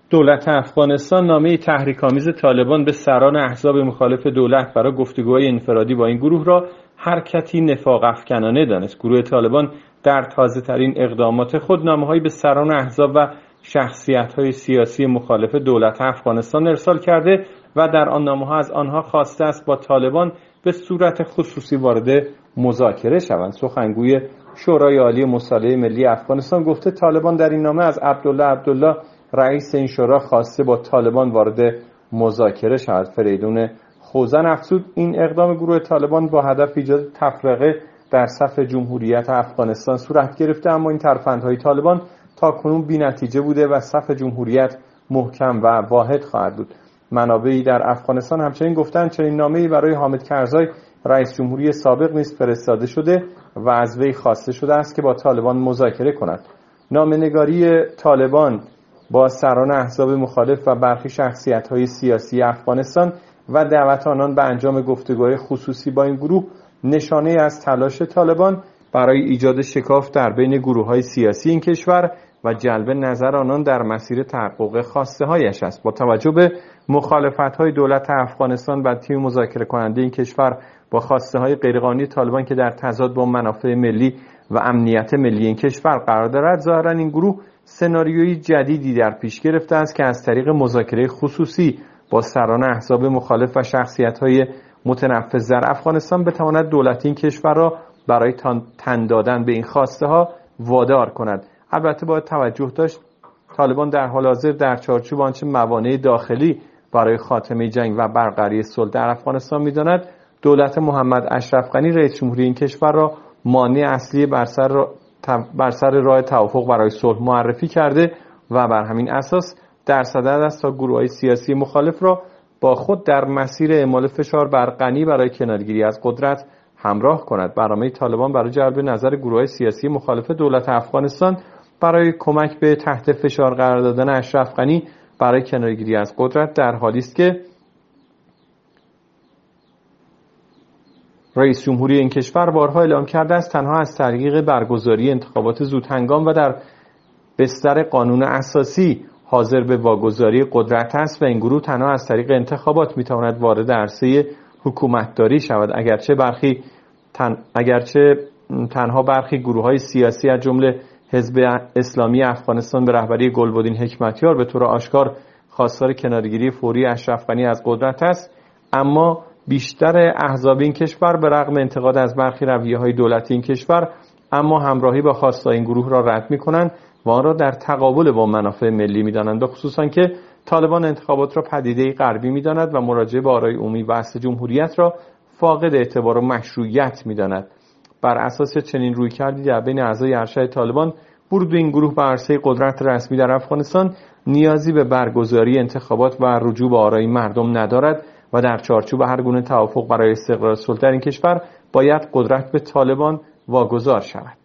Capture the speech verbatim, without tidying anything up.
دولت افغانستان نامه تحریک‌آمیز طالبان به سران احزاب مخالف دولت برای گفتگوهای انفرادی با این گروه را حرکتی نفاق افکنانه دانست. گروه طالبان در تازه‌ترین اقدامات خود نامه‌هایی به سران احزاب و شخصیت‌های سیاسی مخالف دولت افغانستان ارسال کرده و در آن نامه‌ها از آنها خواسته است با طالبان به صورت خصوصی وارد مذاکره شوند. سخنگوی شورای عالی مصالحه ملی افغانستان گفته طالبان در این نامه از عبدالله عبدالله رئیس این شورا خواسته با طالبان وارد مذاکره شود. فریدون خوزن افزود این اقدام گروه طالبان با هدف ایجاد تفرقه در صف جمهوریت افغانستان صورت گرفته، اما این ترفندهای طالبان تاکنون بی‌نتیجه بوده و صف جمهوریت محکم و واحد خواهد بود. منابعی در افغانستان همچنین گفتند چنین نامه‌ای برای حامد کرزای رئیس جمهوری سابق نیز فرستاده شده و از وی خواسته شده است که با طالبان مذاکره کند. نامه‌نگاری طالبان با سران احزاب مخالف و برخی شخصیت‌های سیاسی افغانستان و دعوت آنان به انجام گفتگوهای خصوصی با این گروه نشانه از تلاش طالبان برای ایجاد شکاف در بین گروه‌های سیاسی این کشور و جلب نظر آنان در مسیر تحقق خواسته‌هایش است. با توجه به مخالفت‌های دولت افغانستان و تیم مذاکره کننده این کشور با خواسته‌های غیرقانونی طالبان که در تضاد با منافع ملی و امنیت ملی این کشور قرار دارد، ظاهراً این گروه سناریوی جدیدی در پیش گرفته است که از طریق مذاکره خصوصی با سران احزاب مخالف و شخصیت‌های متنفذ در افغانستان بتواند دولت این کشور را برای تن دادن به این خواسته‌ها وادار کند. البته باید توجه داشت طالبان در حال حاضر در چارچوب آنچه موانع داخلی برای خاتمه جنگ و برقراری صلح در افغانستان می‌داند، دولت محمد اشرف غنی رئیس جمهوری این کشور را مانع اصلی بر سر بر سر راه توافق برای صلح معرفی کرده و بر همین اساس در صدد است تا گروه‌های سیاسی مخالف را با خود در مسیر اعمال فشار بر غنی برای کنارگیری از قدرت همراه کند. برنامه طالبان برای جلب نظر گروه‌های سیاسی مخالف دولت افغانستان برای کمک به تحت فشار قرار دادن اشرف غنی برای کنارگیری از قدرت در حالی است که رئیس جمهوری این کشور بارها اعلام کرده است تنها از طریق برگزاری انتخابات زودهنگام و در بستر قانون اساسی حاضر به واگذاری قدرت است و این گروه تنها از طریق انتخابات میتواند وارد عرصه حکومتداری شود. اگرچه برخی تن اگرچه تنها برخی گروه‌های سیاسی از جمله حزب اسلامی افغانستان به رهبری گلبدین حکمتیار به طور آشکار خواستار کنارگیری فوری اشرف غنی از قدرت است، اما بیشتر احزاب این کشور به رغم انتقاد از برخی رویه‌های دولتی این کشور اما همراهی با خواستای این گروه را رد می‌کنند و آن را در تقابل با منافع ملی می‌دانند، خصوصا که طالبان انتخابات را پدیده‌ای غربی می‌داند و مراجعه به آرای عمومی و اصل جمهوریت را فاقد اعتبار و مشروعیت می‌داند. بر اساس چنین رویکردی در بین اعضای ارشد طالبان، ورود این گروه به عرصه قدرت رسمی در افغانستان نیازی به برگزاری انتخابات و رجوع به آرای مردم ندارد و در چارچوب هر گونه توافق برای استقرار صلح در این کشور باید قدرت به طالبان واگذار شود.